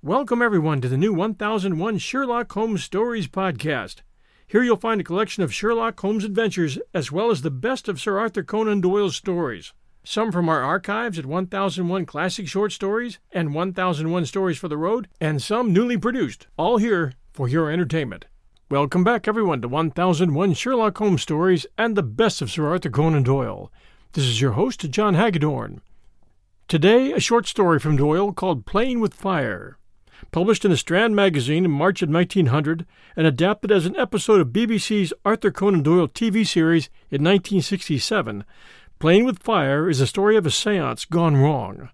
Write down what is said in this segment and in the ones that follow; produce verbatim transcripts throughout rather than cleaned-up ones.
Welcome everyone to the new one thousand one Sherlock Holmes Stories podcast. Here you'll find a collection of Sherlock Holmes adventures as well as the best of Sir Arthur Conan Doyle's stories. Some from our archives at one thousand one Classic Short Stories and one thousand one Stories for the Road, and some newly produced, all here for your entertainment. Welcome back everyone to one thousand one Sherlock Holmes Stories and the best of Sir Arthur Conan Doyle. This is your host, John Hagedorn. Today, a short story from Doyle called Playing with Fire. Published in the Strand magazine in March of nineteen hundred and adapted as an episode of B B C's Arthur Conan Doyle T V series in nineteen sixty-seven, Playing with Fire is the story of a séance gone wrong.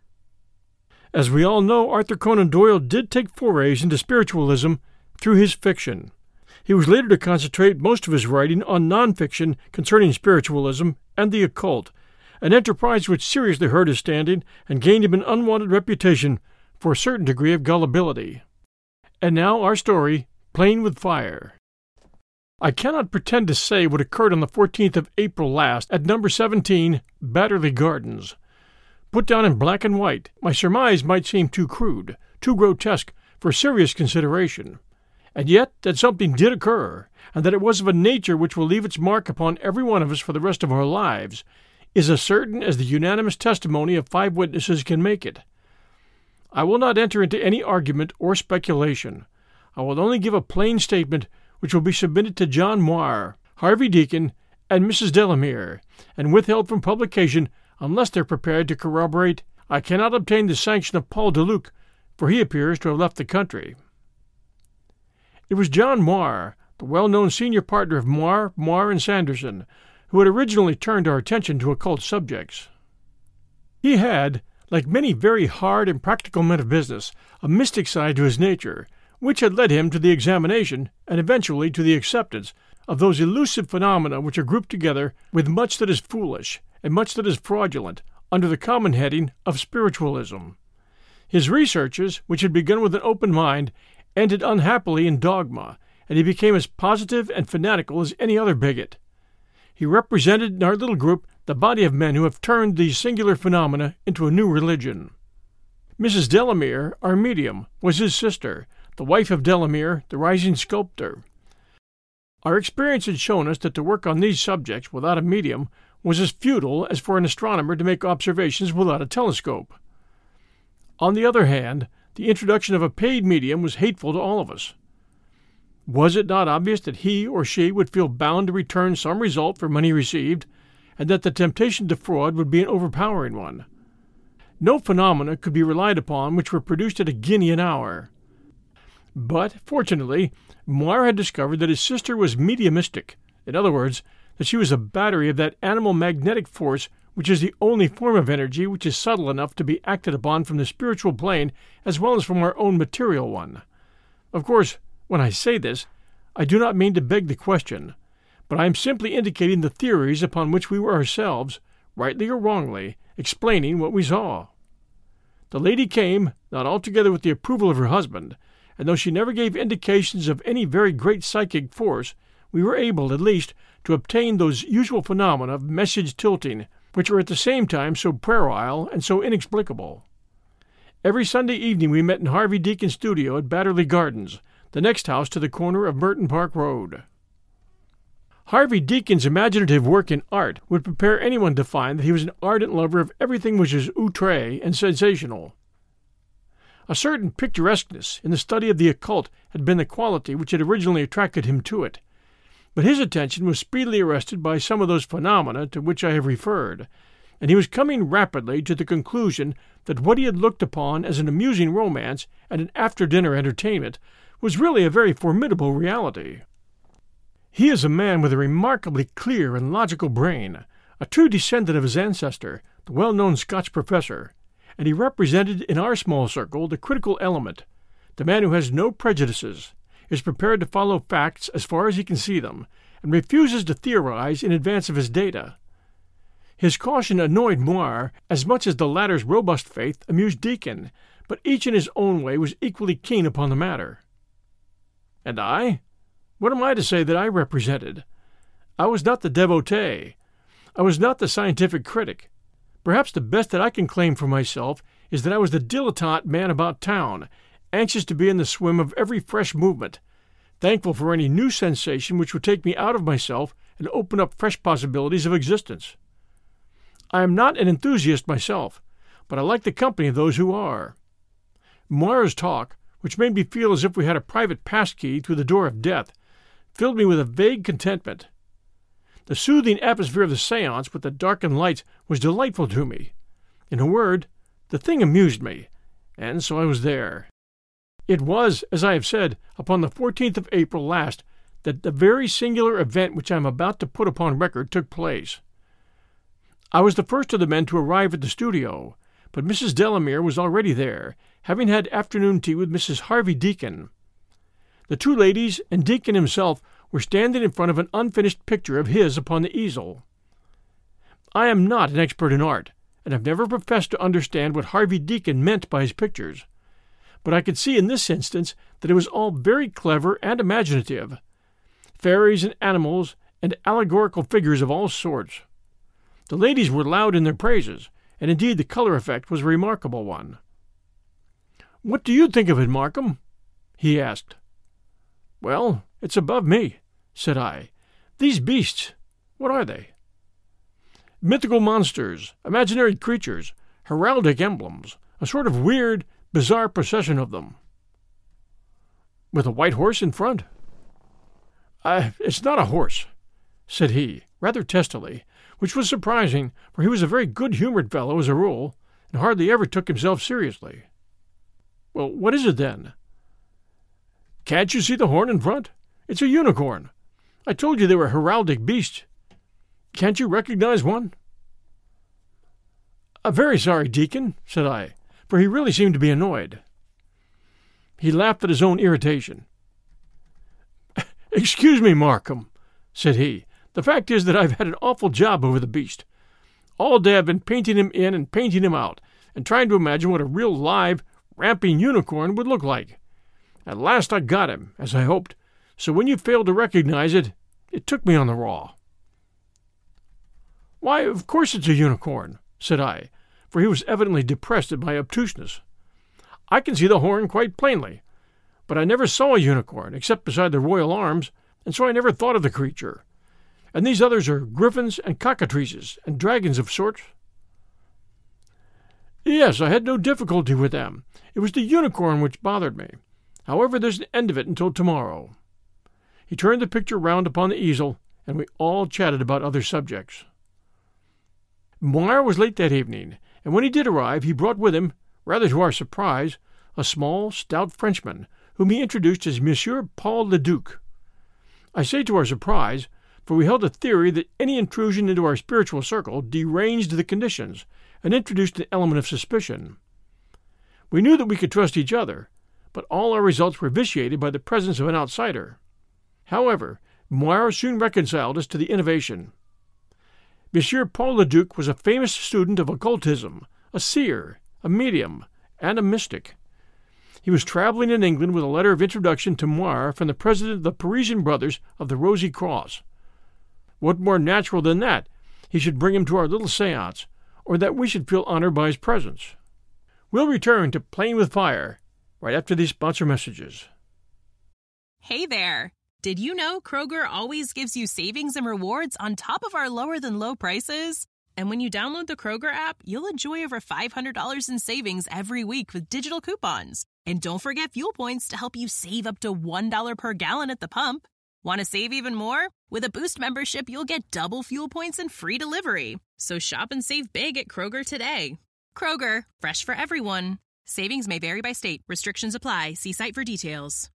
As we all know, Arthur Conan Doyle did take forays into spiritualism through his fiction. He was later to concentrate most of his writing on nonfiction concerning spiritualism and the occult, an enterprise which seriously hurt his standing and gained him an unwanted reputation for a certain degree of gullibility. And now our story, Playing with Fire. I cannot pretend to say what occurred on the fourteenth of April last at number seventeen, Batterley Gardens. Put down in black and white, my surmise might seem too crude, too grotesque for serious consideration. And yet that something did occur, and that it was of a nature which will leave its mark upon every one of us for the rest of our lives, is as certain as the unanimous testimony of five witnesses can make it. I will not enter into any argument or speculation. I will only give a plain statement which will be submitted to John Moir, Harvey Deacon, and Missus Delamere, and withheld from publication unless they're prepared to corroborate I cannot obtain the sanction of Paul Deluc, for he appears to have left the country. It was John Moir, the well-known senior partner of Moir, Moir and Sanderson, who had originally turned our attention to occult subjects. He had, like many very hard and practical men of business, a mystic side to his nature, which had led him to the examination, and eventually to the acceptance, of those elusive phenomena which are grouped together with much that is foolish and much that is fraudulent under the common heading of spiritualism. His researches, which had begun with an open mind, ended unhappily in dogma, and he became as positive and fanatical as any other bigot. He represented in our little group the body of men who have turned these singular phenomena into a new religion. Missus Delamere, our medium, was his sister, the wife of Delamere, the rising sculptor. Our experience had shown us that to work on these subjects without a medium was as futile as for an astronomer to make observations without a telescope. On the other hand, the introduction of a paid medium was hateful to all of us. Was it not obvious that he or she would feel bound to return some result for money received, and that the temptation to fraud would be an overpowering one? No phenomena could be relied upon which were produced at a guinea an hour. But, fortunately, Moir had discovered that his sister was mediumistic, in other words, that she was a battery of that animal magnetic force which is the only form of energy which is subtle enough to be acted upon from the spiritual plane as well as from our own material one. Of course, when I say this, I do not mean to beg the question, but I am simply indicating the theories upon which we were ourselves, rightly or wrongly, explaining what we saw. The lady came, not altogether with the approval of her husband, and though she never gave indications of any very great psychic force, we were able, at least, to obtain those usual phenomena of message tilting, which are at the same time so puerile and so inexplicable. Every Sunday evening we met in Harvey Deacon's studio at Batterley Gardens, the next house to the corner of Merton Park Road. Harvey Deacon's imaginative work in art would prepare anyone to find that he was an ardent lover of everything which is outré and sensational. A certain picturesqueness in the study of the occult had been the quality which had originally attracted him to it, but his attention was speedily arrested by some of those phenomena to which I have referred, and he was coming rapidly to the conclusion that what he had looked upon as an amusing romance and an after-dinner entertainment was really a very formidable reality. He is a man with a remarkably clear and logical brain, a true descendant of his ancestor, the well-known Scotch professor, and he represented in our small circle the critical element, the man who has no prejudices, is prepared to follow facts as far as he can see them, and refuses to theorize in advance of his data. His caution annoyed Moir as much as the latter's robust faith amused Deacon, but each in his own way was equally keen upon the matter. And I? What am I to say that I represented? I was not the devotee. I was not the scientific critic. Perhaps the best that I can claim for myself is that I was the dilettante man about town, anxious to be in the swim of every fresh movement, thankful for any new sensation which would take me out of myself and open up fresh possibilities of existence. I am not an enthusiast myself, but I like the company of those who are. Moira's talk, which made me feel as if we had a private passkey through the door of death, filled me with a vague contentment. The soothing atmosphere of the séance with the darkened lights was delightful to me. In a word, the thing amused me, and so I was there. It was, as I have said, upon the fourteenth of April last that the very singular event which I am about to put upon record took place. I was the first of the men to arrive at the studio, but Missus Delamere was already there, having had afternoon tea with Missus Harvey Deacon. The two ladies and Deacon himself were standing in front of an unfinished picture of his upon the easel. I am not an expert in art, and have never professed to understand what Harvey Deacon meant by his pictures, but I could see in this instance that it was all very clever and imaginative, fairies and animals and allegorical figures of all sorts. The ladies were loud in their praises, and indeed the color effect was a remarkable one. "What do you think of it, Markham?" he asked. "Well, it's above me," said I. "These beasts, what are they?" "Mythical monsters, imaginary creatures, heraldic emblems, a sort of weird, bizarre procession of them." "With a white horse in front?" Uh, it's not a horse," said he, rather testily, which was surprising, for he was a very good-humored fellow as a rule, and hardly ever took himself seriously. "Well, what is it, then?" "Can't you see the horn in front? It's a unicorn. I told you they were heraldic beasts. Can't you recognize one?" "I'm very sorry, Deacon," said I, for he really seemed to be annoyed. He laughed at his own irritation. "Excuse me, Markham," said he. "The fact is that I've had an awful job over the beast. All day I've been painting him in and painting him out, and trying to imagine what a real live, ramping unicorn would look like. At last I got him, as I hoped, so when you failed to recognize it, it took me on the raw." "Why, of course it's a unicorn," said I, for he was evidently depressed at my obtuseness. "I can see the horn quite plainly, but I never saw a unicorn except beside the royal arms, and so I never thought of the creature. And these others are griffins and cockatrices and dragons of sorts." "Yes, I had no difficulty with them. It was the unicorn which bothered me. However, there's an end of it until tomorrow." He turned the picture round upon the easel, and we all chatted about other subjects. Moir was late that evening, and when he did arrive he brought with him, rather to our surprise, a small, stout Frenchman, whom he introduced as Monsieur Paul Le Duc. I say to our surprise, for we held a theory that any intrusion into our spiritual circle deranged the conditions and introduced an element of suspicion. We knew that we could trust each other, but all our results were vitiated by the presence of an outsider. However, Moir soon reconciled us to the innovation. Monsieur Paul Le Duc was a famous student of occultism, a seer, a medium, and a mystic. He was traveling in England with a letter of introduction to Moir from the president of the Parisian Brothers of the Rosy Cross. What more natural than that he should bring him to our little séance, or that we should feel honored by his presence? We'll return to Playing with Fire right after these sponsor messages. Hey there! Did you know Kroger always gives you savings and rewards on top of our lower-than-low prices? And when you download the Kroger app, you'll enjoy over five hundred dollars in savings every week with digital coupons. And don't forget fuel points to help you save up to one dollar per gallon at the pump. Want to save even more? With a Boost membership, you'll get double fuel points and free delivery. So shop and save big at Kroger today. Kroger, fresh for everyone. Savings may vary by state. Restrictions apply. See site for details.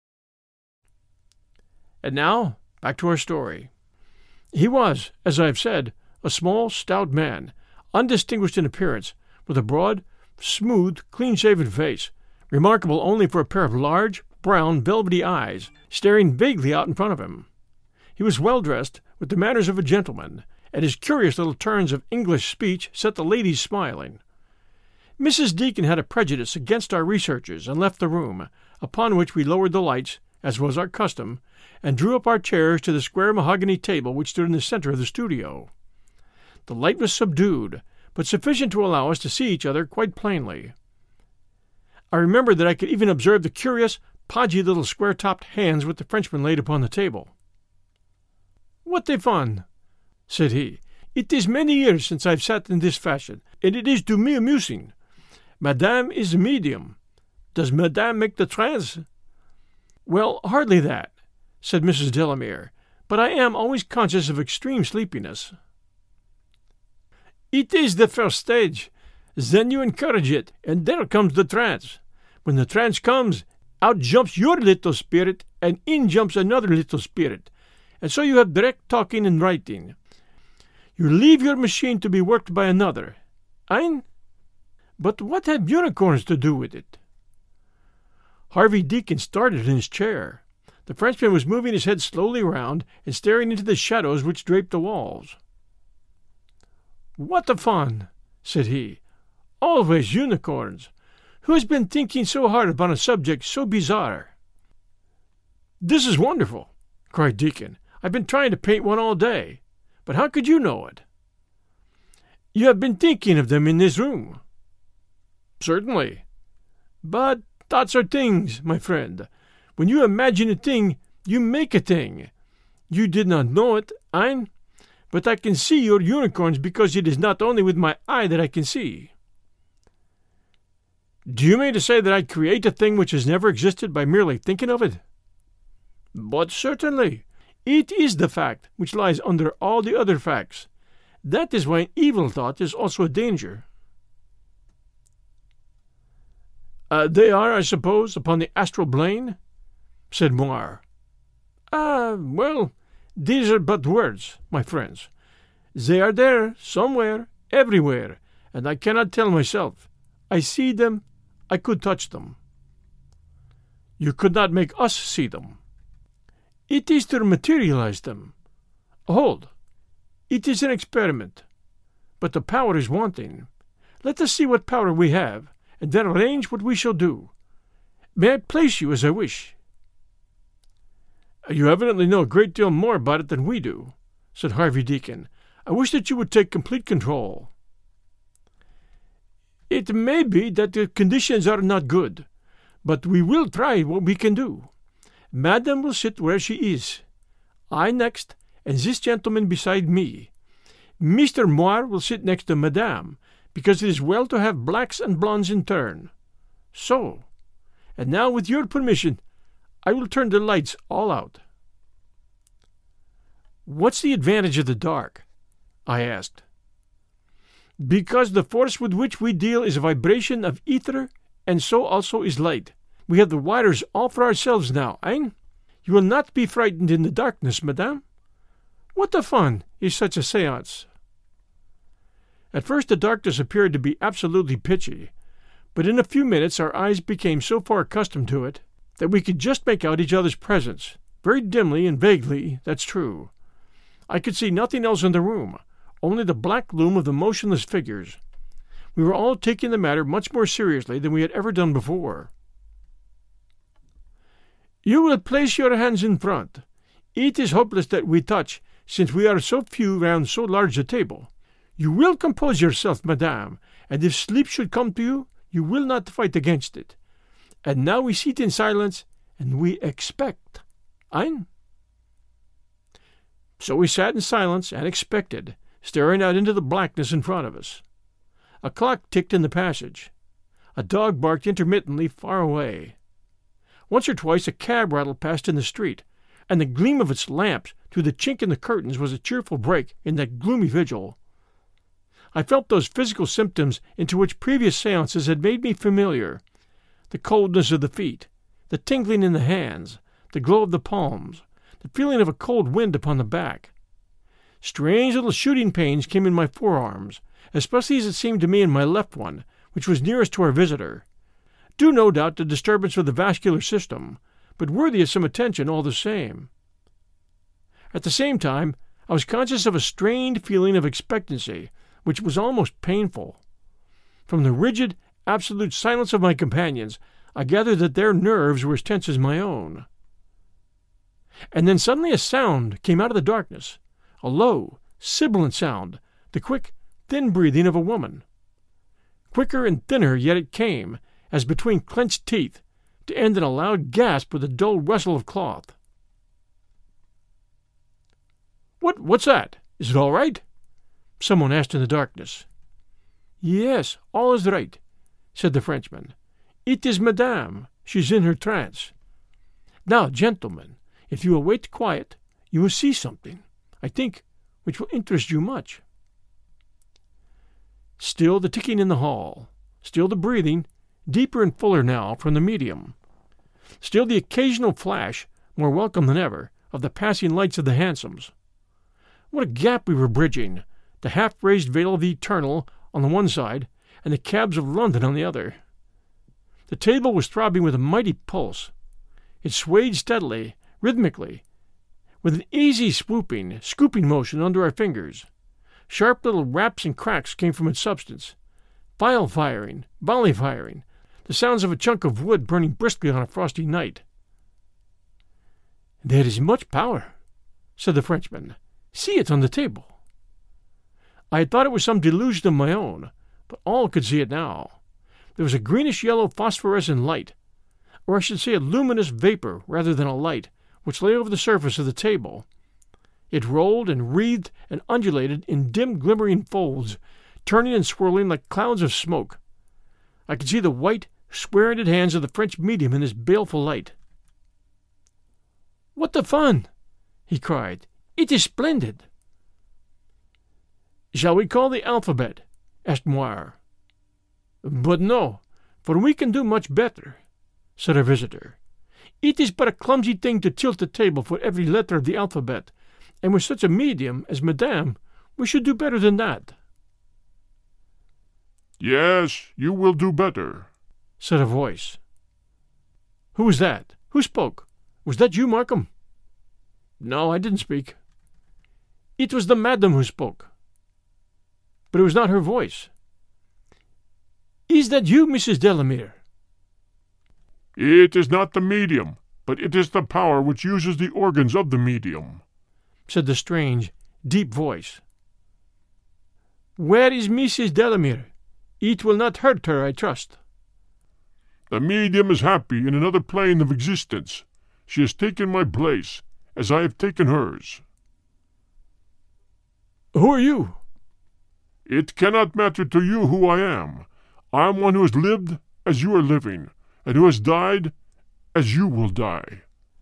And now, back to our story. He was, as I have said, a small, stout man, undistinguished in appearance, with a broad, smooth, clean-shaven face, remarkable only for a pair of large, brown, velvety eyes, staring vaguely out in front of him. He was well-dressed, with the manners of a gentleman, and his curious little turns of English speech set the ladies smiling. Missus Deacon had a prejudice against our researches and left the room, upon which we lowered the lights, as was our custom, and drew up our chairs to the square mahogany table which stood in the center of the studio. The light was subdued, but sufficient to allow us to see each other quite plainly. I remembered that I could even observe the curious, podgy little square-topped hands which the Frenchman laid upon the table. "What a fun!" said he. "It is many years since I've sat in this fashion, and it is to me amusing. Madame is a medium. Does Madame make the trance?" "Well, hardly that," said Missus Delamere, "but I am always conscious of extreme sleepiness." "It is the first stage. Then you encourage it, and there comes the trance. When the trance comes, out jumps your little spirit, and in jumps another little spirit, and so you have direct talking and writing. You leave your machine to be worked by another. Ein? But what have unicorns to do with it?" Harvey Deacon started in his chair. The Frenchman was moving his head slowly round and staring into the shadows which draped the walls. "What a fun!" said he. "Always unicorns! Who has been thinking so hard upon a subject so bizarre?" "This is wonderful!" cried Deacon. "I've been trying to paint one all day. But how could you know it?" "You have been thinking of them in this room." "Certainly. But thoughts are things, my friend. When you imagine a thing, you make a thing. You did not know it, ein? But I can see your unicorns because it is not only with my eye that I can see." "Do you mean to say that I create a thing which has never existed by merely thinking of it?" "But certainly. It is the fact which lies under all the other facts. That is why an evil thought is also a danger." Uh, "they are, I suppose, upon the astral plane?" said Moir. "Ah, well, these are but words, my friends. They are there, somewhere, everywhere, and I cannot tell myself. I see them, I could touch them." "You could not make us see them." "It is to materialize them. Hold, it is an experiment, but the power is wanting. Let us see what power we have, and then arrange what we shall do. May I place you as I wish?" "You evidently know a great deal more about it than we do," said Harvey Deacon. "I wish that you would take complete control." "It may be that the conditions are not good, but we will try what we can do. Madame will sit where she is, I next, and this gentleman beside me. Mister Moir will sit next to Madame, because it is well to have blacks and blondes in turn. So, and now with your permission, I will turn the lights all out." "What's the advantage of the dark?" I asked. "Because the force with which we deal is a vibration of ether, and so also is light. We have the wires all for ourselves now, hein? You will not be frightened in the darkness, madame? What a fun is such a séance!" At first the darkness appeared to be absolutely pitchy, but in a few minutes our eyes became so far accustomed to it that we could just make out each other's presence, very dimly and vaguely, that's true. I could see nothing else in the room, only the black loom of the motionless figures. We were all taking the matter much more seriously than we had ever done before. "You will place your hands in front. It is hopeless that we touch, since we are so few round so large a table. You will compose yourself, madame, and if sleep should come to you, you will not fight against it. And now we sit in silence, and we expect. Ein?" So we sat in silence and expected, staring out into the blackness in front of us. A clock ticked in the passage. A dog barked intermittently far away. Once or twice a cab rattled past in the street, and the gleam of its lamps through the chink in the curtains was a cheerful break in that gloomy vigil. I felt those physical symptoms into which previous seances had made me familiar: the coldness of the feet, the tingling in the hands, the glow of the palms, the feeling of a cold wind upon the back. Strange little shooting pains came in my forearms, especially as it seemed to me in my left one, which was nearest to our visitor. Due no doubt to disturbance of the vascular system, but worthy of some attention all the same. At the same time, I was conscious of a strained feeling of expectancy, which was almost painful. From the rigid, absolute silence of my companions, I gathered that their nerves were as tense as my own. And then suddenly a sound came out of the darkness, a low, sibilant sound, the quick, thin breathing of a woman. Quicker and thinner yet it came, as between clenched teeth, to end in a loud gasp with a dull rustle of cloth. What, what's that? Is it all right? Someone asked in the darkness. Yes, all is right, said the Frenchman. It is Madame. She's in her trance. Now, gentlemen, if you will wait quiet, you will see something, I think, which will interest you much. Still the ticking in the hall, still the breathing, deeper and fuller now from the medium. Still the occasional flash, more welcome than ever, of the passing lights of the hansoms. What a gap we were bridging, the half-raised veil of the eternal on the one side, and the cabs of London on the other. The table was throbbing with a mighty pulse. It swayed steadily, rhythmically, with an easy swooping, scooping motion under our fingers. Sharp little raps and cracks came from its substance. File firing, volley firing, the sounds of a chunk of wood burning briskly on a frosty night. There is much power, said the Frenchman. See it on the table. I had thought it was some delusion of my own, but all could see it now. There was a greenish-yellow phosphorescent light, or I should say a luminous vapor rather than a light, which lay over the surface of the table. It rolled and wreathed and undulated in dim glimmering folds, turning and swirling like clouds of smoke. I could see the white, square-ended hands of the French medium in this baleful light. "What the fun!" he cried. "It is splendid!" "Shall we call the alphabet?" asked Moir. "But no, for we can do much better," said our visitor. "It is but a clumsy thing to tilt the table for every letter of the alphabet, and with such a medium as Madame, we should do better than that." "Yes, you will do better," said a voice. "Who was that? Who spoke? Was that you, Markham?" "No, I didn't speak." "It was the Madam who spoke." "But it was not her voice." "Is that you, Missus Delamere?" "It is not the medium, but it is the power which uses the organs of the medium," said the strange, deep voice. "Where is Missus Delamere? It will not hurt her, I trust." "The medium is happy in another plane of existence. She has taken my place, as I have taken hers." "Who are you?" "It cannot matter to you who I am. I am one who has lived as you are living, and who has died as you will die."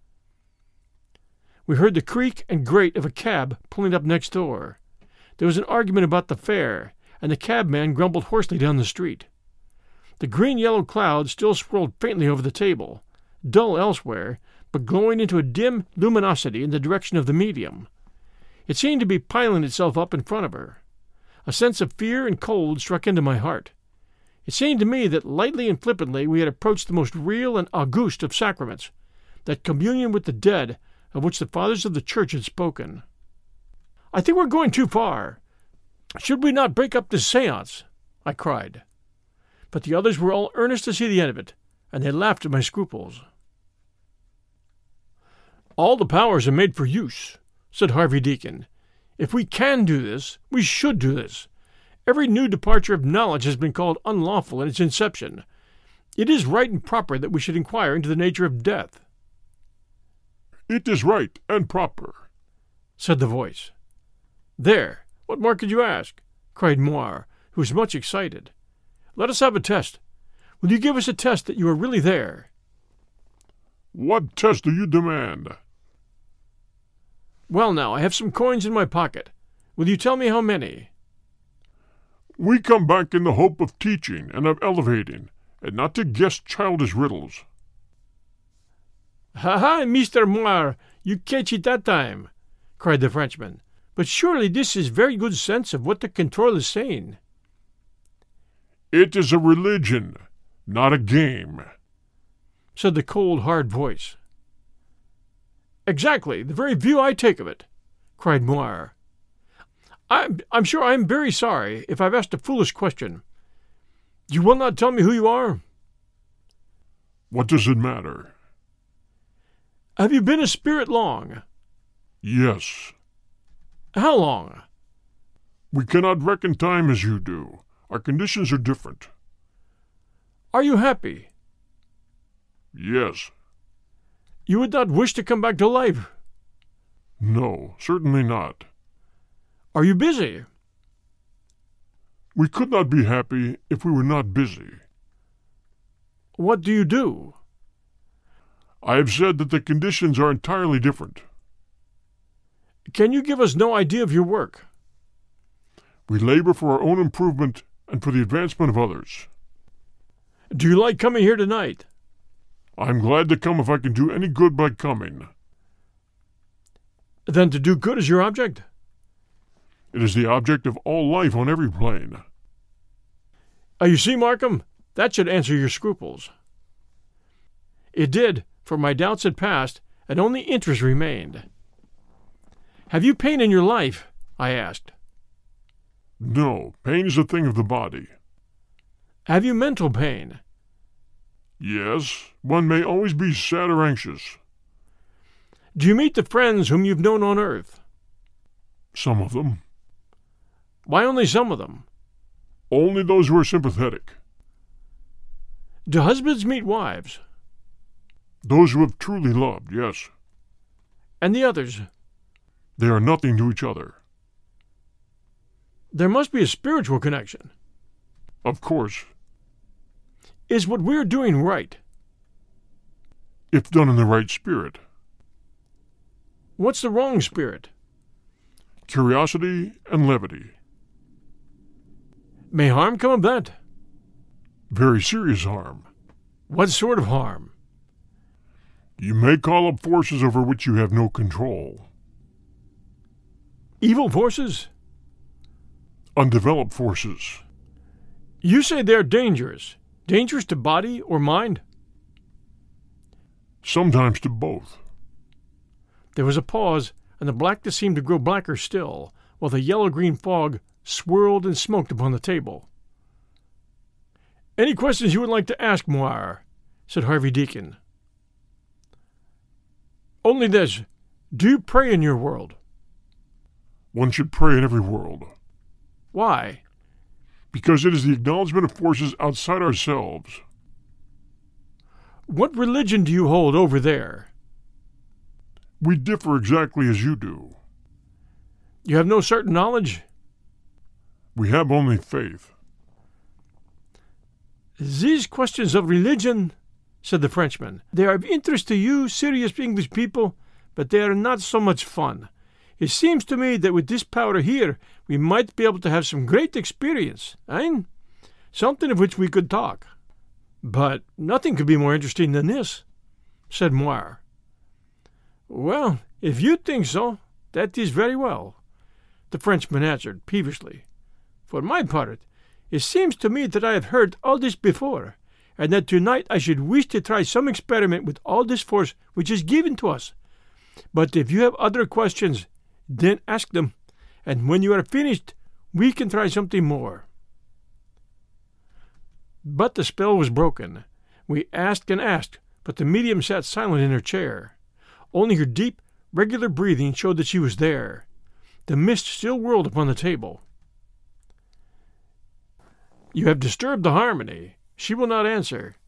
We heard the creak and grate of a cab pulling up next door. There was an argument about the fare, and the cabman grumbled hoarsely down the street. The green-yellow cloud still swirled faintly over the table, dull elsewhere, but glowing into a dim luminosity in the direction of the medium. It seemed to be piling itself up in front of her. A sense of fear and cold struck into my heart. It seemed to me that lightly and flippantly we had approached the most real and august of sacraments, that communion with the dead of which the fathers of the Church had spoken. "I think we're going too far. Should we not break up this séance?" I cried. But the others were all earnest to see the end of it, and they laughed at my scruples. "All the powers are made for use," said Harvey Deacon. "If we can do this, we should do this. Every new departure of knowledge has been called unlawful in its inception. It is right and proper that we should inquire into the nature of death." "It is right and proper," said the voice. "There, what more could you ask?" cried Moir, who was much excited. "Let us have a test. Will you give us a test that you are really there?" "What test do you demand?" "Well, now, I have some coins in my pocket. Will you tell me how many?" "We come back in the hope of teaching and of elevating, and not to guess childish riddles." "Ha ha, Mister Moir, you catch it that time," cried the Frenchman. "But surely this is very good sense of what the control is saying." "It is a religion, not a game," said the cold, hard voice. "Exactly, the very view I take of it," cried Moir. I'm, I'm sure I am very sorry if I've asked a foolish question. You will not tell me who you are?" "What does it matter?" "Have you been a spirit long?" "Yes." "How long?" "We cannot reckon time as you do. Our conditions are different." Are you happy? Yes. You would not wish to come back to life? No, certainly not. Are you busy? We could not be happy if we were not busy. What do you do? I have said that the conditions are entirely different. Can you give us no idea of your work? We labor for our own improvement and for the advancement of others. Do you like coming here tonight? I am glad to come if I can do any good by coming. Then to do good is your object? It is the object of all life on every plane. Uh, you see, Markham, that should answer your scruples. It did, for my doubts had passed, and only interest remained. Have you pain in your life? I asked. No, pain is a thing of the body. Have you mental pain? Yes, one may always be sad or anxious. Do you meet the friends whom you've known on earth? Some of them. Why only some of them? Only those who are sympathetic. Do husbands meet wives? Those who have truly loved, yes. And the others? They are nothing to each other. There must be a spiritual connection. Of course. Is what we're doing right? If done in the right spirit. What's the wrong spirit? Curiosity and levity. May harm come of that? Very serious harm. What sort of harm? You may call up forces over which you have no control. Evil forces? Undeveloped forces. You say they're dangerous. Dangerous to body or mind? Sometimes to both. There was a pause, and the blackness seemed to grow blacker still, while the yellow-green fog swirled and smoked upon the table. "Any questions you would like to ask, Moir?" said Harvey Deacon. "Only this. Do you pray in your world?" One should pray in every world. Why? Because it is the acknowledgement of forces outside ourselves. What religion do you hold over there? We differ exactly as you do. You have no certain knowledge? We have only faith. These questions of religion, said the Frenchman, they are of interest to you, serious English people, but they are not so much fun. It seems to me that with this powder here, we might be able to have some great experience, hein? Something of which we could talk. But nothing could be more interesting than this, said Moir. Well, if you think so, that is very well, the Frenchman answered peevishly. For my part, it seems to me that I have heard all this before, and that tonight I should wish to try some experiment with all this force which is given to us. But if you have other questions, then ask them, and when you are finished, we can try something more. But the spell was broken. We asked and asked, but the medium sat silent in her chair. Only her deep, regular breathing showed that she was there. The mist still whirled upon the table. You have disturbed the harmony. She will not answer.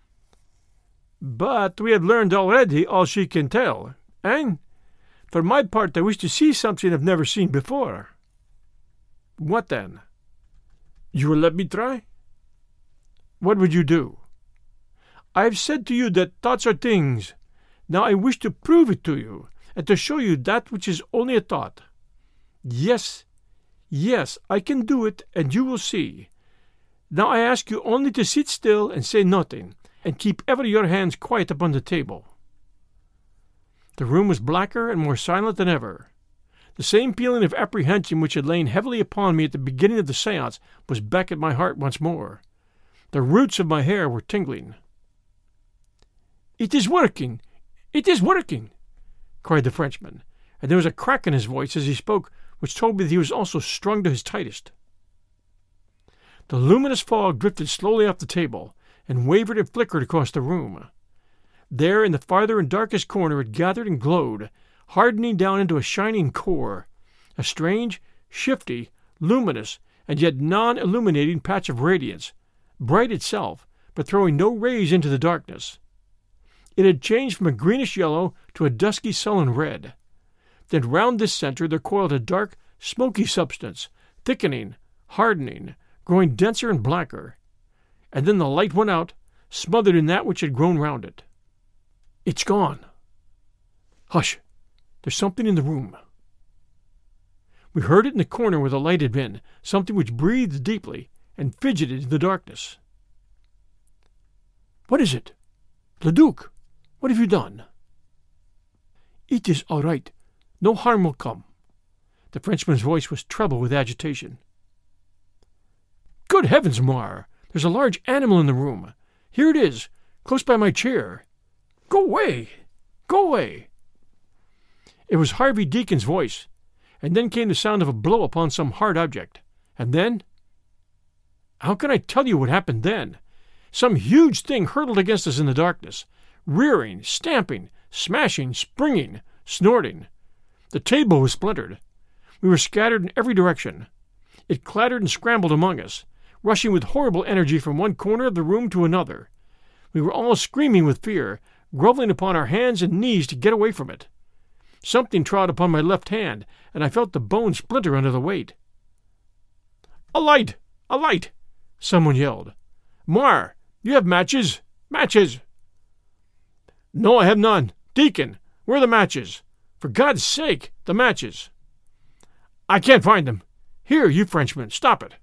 But we have learned already all she can tell, and for my part I wish to see something I've never seen before. What then? You will let me try? What would you do? I have said to you that thoughts are things. Now I wish to prove it to you, and to show you that which is only a thought. Yes, yes, I can do it, and you will see. Now I ask you only to sit still and say nothing, and keep ever your hands quiet upon the table. The room was blacker and more silent than ever. The same feeling of apprehension which had lain heavily upon me at the beginning of the séance was back at my heart once more. The roots of my hair were tingling. "It is working! It is working!" cried the Frenchman, and there was a crack in his voice as he spoke which told me that he was also strung to his tightest. The luminous fog drifted slowly off the table, and wavered and flickered across the room. There, in the farther and darkest corner, it gathered and glowed, hardening down into a shining core, a strange, shifty, luminous, and yet non-illuminating patch of radiance, bright itself, but throwing no rays into the darkness. It had changed from a greenish yellow to a dusky sullen red. Then round this center there coiled a dark, smoky substance, thickening, hardening, growing denser and blacker. And then the light went out, smothered in that which had grown round it. It's gone. Hush! There's something in the room. We heard it in the corner where the light had been, something which breathed deeply and fidgeted in the darkness. What is it? Leduc, what have you done? It is all right. No harm will come. The Frenchman's voice was treble with agitation. Good heavens, Moir! There's a large animal in the room. Here it is, close by my chair. Go away! Go away! It was Harvey Deacon's voice, and then came the sound of a blow upon some hard object. And then... How can I tell you what happened then? Some huge thing hurtled against us in the darkness, rearing, stamping, smashing, springing, snorting. The table was splintered. We were scattered in every direction. It clattered and scrambled among us, rushing with horrible energy from one corner of the room to another. We were all screaming with fear, groveling upon our hands and knees to get away from it. Something trod upon my left hand, and I felt the bone splinter under the weight. A light! A light! Someone yelled. Moir, you have matches? Matches! No, I have none. Deacon, where are the matches? For God's sake, the matches! I can't find them. Here, you Frenchman, stop it.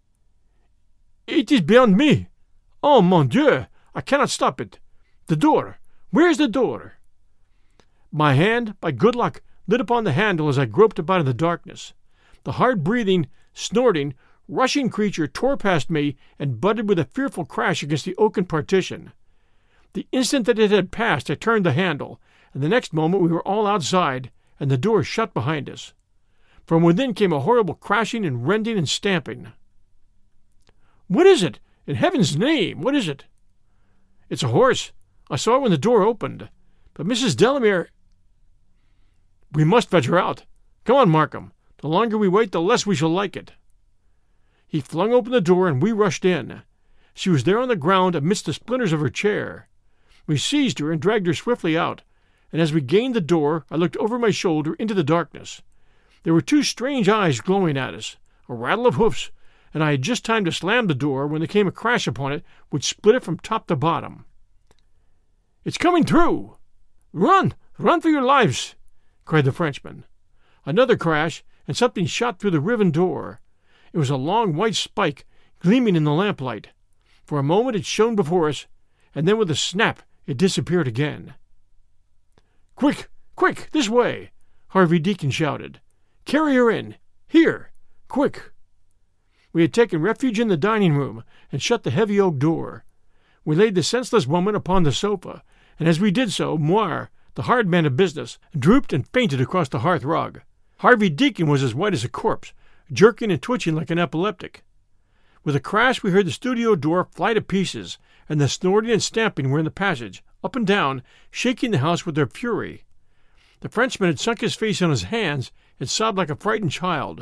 It is beyond me. Oh, mon Dieu, I cannot stop it. The door. Where is the door? My hand, by good luck, lit upon the handle as I groped about in the darkness. The hard-breathing, snorting, rushing creature tore past me and butted with a fearful crash against the oaken partition. The instant that it had passed, I turned the handle, and the next moment we were all outside, and the door shut behind us. From within came a horrible crashing and rending and stamping. What is it? In heaven's name, what is it? It's a horse. I saw it when the door opened. But Missus Delamere... We must fetch her out. Come on, Markham. The longer we wait, the less we shall like it. He flung open the door, and we rushed in. She was there on the ground amidst the splinters of her chair. We seized her and dragged her swiftly out, and as we gained the door, I looked over my shoulder into the darkness. There were two strange eyes glowing at us, a rattle of hoofs, and I had just time to slam the door when there came a crash upon it which split it from top to bottom. It's coming through! Run! Run for your lives! Cried the Frenchman. Another crash, and something shot through the riven door. It was a long white spike, gleaming in the lamplight. For a moment it shone before us, and then with a snap it disappeared again. Quick! Quick! This way! Harvey Deacon shouted. Carry her in! Here! Quick! We had taken refuge in the dining room and shut the heavy oak door. We laid the senseless woman upon the sofa, and as we did so, Moir, the hard man of business, drooped and fainted across the hearth rug. Harvey Deacon was as white as a corpse, jerking and twitching like an epileptic. With a crash we heard the studio door fly to pieces, and the snorting and stamping were in the passage, up and down, shaking the house with their fury. The Frenchman had sunk his face on his hands and sobbed like a frightened child.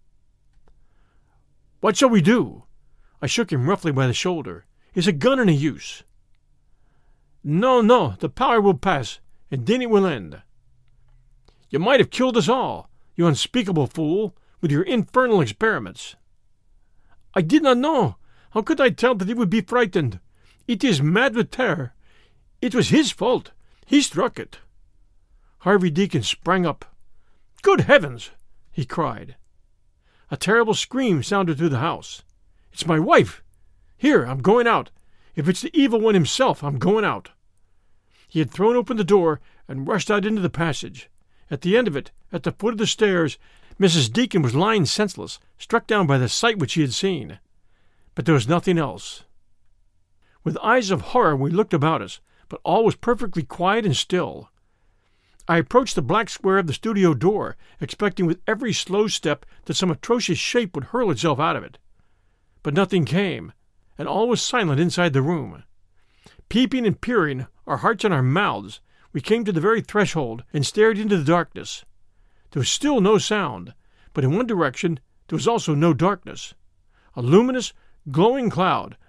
What shall we do? I shook him roughly by the shoulder. Is a gun any use? No, no, the power will pass, and then it will end. You might have killed us all, you unspeakable fool, with your infernal experiments. I did not know. How could I tell that he would be frightened? It is mad with terror. It was his fault. He struck it. Harvey Deacon sprang up. Good heavens! He cried. A terrible scream sounded through the house. It's my wife! Here, I'm going out. If it's the evil one himself, I'm going out. He had thrown open the door and rushed out into the passage. At the end of it, at the foot of the stairs, Missus Deacon was lying senseless, struck down by the sight which he had seen. But there was nothing else. With eyes of horror we looked about us, but all was perfectly quiet and still. I approached the black square of the studio door, expecting with every slow step that some atrocious shape would hurl itself out of it. But nothing came, and all was silent inside the room. Peeping and peering, our hearts in our mouths, we came to the very threshold and stared into the darkness. There was still no sound, but in one direction there was also no darkness. A luminous, glowing cloud,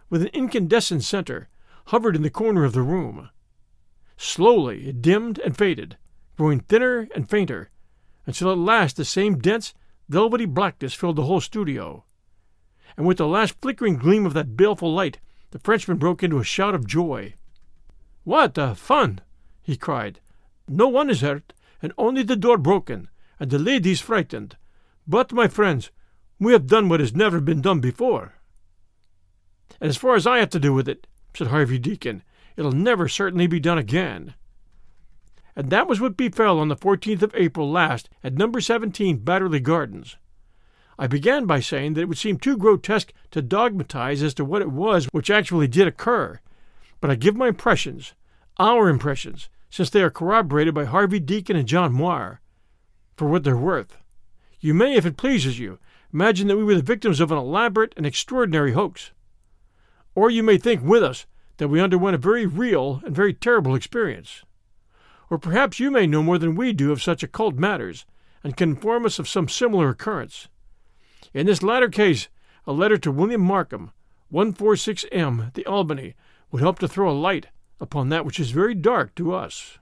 with an incandescent center, hovered in the corner of the room. Slowly it dimmed and faded, growing thinner and fainter, until at last the same dense, velvety blackness filled the whole studio. And with the last flickering gleam of that baleful light, the Frenchman broke into a shout of joy. "What a fun!" he cried. "No one is hurt, and only the door broken, and the ladies frightened. But, my friends, we have done what has never been done before." "And as far as I have to do with it," said Harvey Deacon, "it'll never certainly be done again." And that was what befell on the fourteenth of April last at number seventeen Batterley Gardens. I began by saying that it would seem too grotesque to dogmatize as to what it was which actually did occur, but I give my impressions, our impressions, since they are corroborated by Harvey Deacon and John Moir, for what they're worth. You may, if it pleases you, imagine that we were the victims of an elaborate and extraordinary hoax. Or you may think with us that we underwent a very real and very terrible experience. Or perhaps you may know more than we do of such occult matters, and can inform us of some similar occurrence. In this latter case, a letter to William Markham, one forty-six M, the Albany, would help to throw a light upon that which is very dark to us.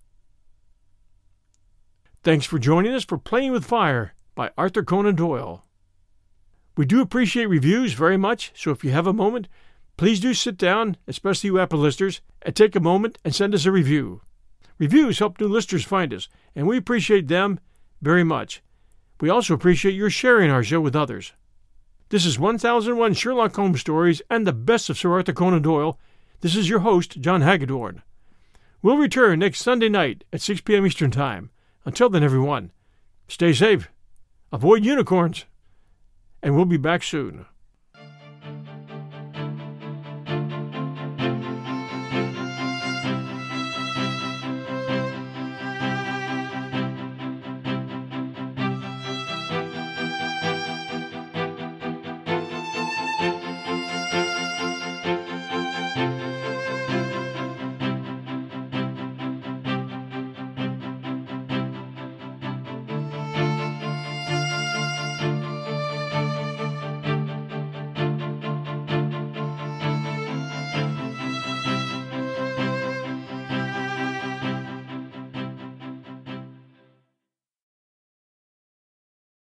Thanks for joining us for Playing with Fire by Arthur Conan Doyle. We do appreciate reviews very much, so if you have a moment, please do sit down, especially you Apple listeners, and take a moment and send us a review. Reviews help new listeners find us, and we appreciate them very much. We also appreciate your sharing our show with others. This is one thousand one Sherlock Holmes Stories and the best of Sir Arthur Conan Doyle. This is your host, John Hagedorn. We'll return next Sunday night at six p.m. Eastern Time. Until then, everyone, stay safe, avoid unicorns, and we'll be back soon.